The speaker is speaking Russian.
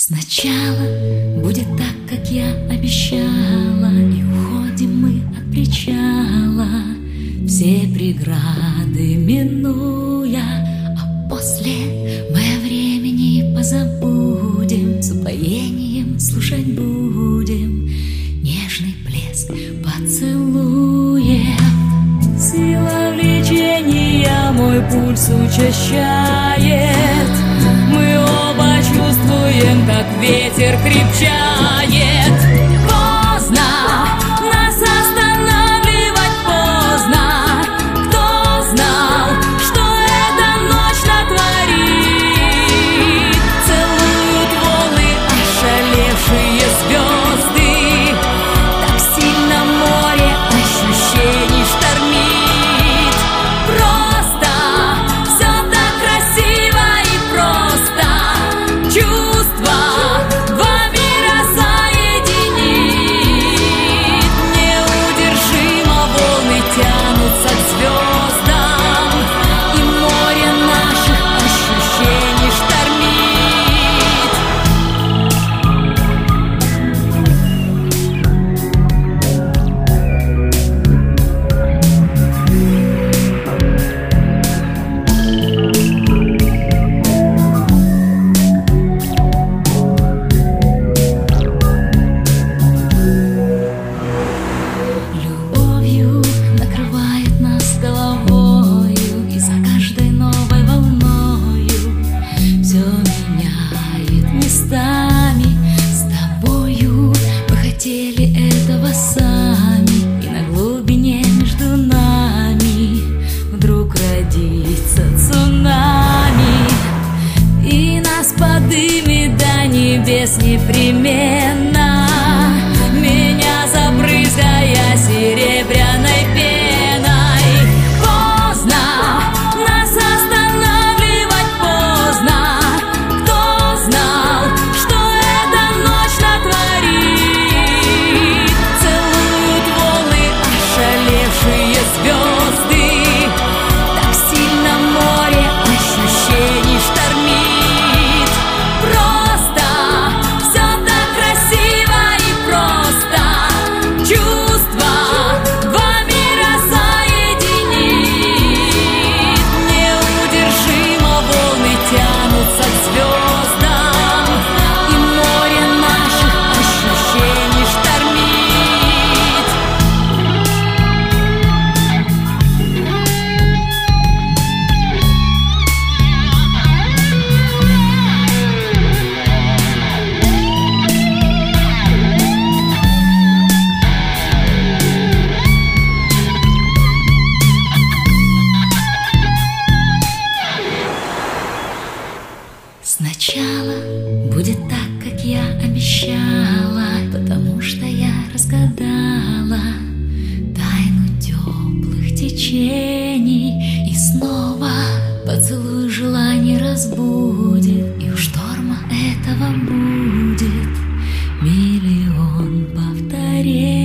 Сначала будет так, как я обещала, и уходим мы от причала, все преграды минуя, а после мы о времени позабудем, с упоением слушать будем нежный плеск поцелуев. Сила влечения мой пульс учащает, мы оба чувствуем, как ветер крепчает. Поздно нас останавливать, поздно. Кто знал, что эта ночь натворит? Целуют волны ошалевшие звезды, так сильно море ощущений штормит. Просто все так красиво и просто, чувства два мира соединит. Неудержимо волны тянутся к звездам, и море наших ощущений штормит. Любовью накрывает нас головою, и за каждой новой волною все меняет местами. С тобою мы хотели этого сами, и на глубине между нами вдруг родится цунами, и нас подымет до небес непременно, меня забрызгая серебряной пеной. Поздно нас останавливать, поздно. Кто знал, что эта ночь натворит? Целуют волны ошалевшие звезды, так сильно море ощущений штормит. Просто все так красиво и просто, чувства два мира соединит. Неудержимо волны тянутся к звездам, и море наших ощущений штормит. Сначала будет так, как я обещала, потому что я разгадала тайну теплых течений, и снова поцелуй желаний разбудит, и у шторма этого будет миллион повторений.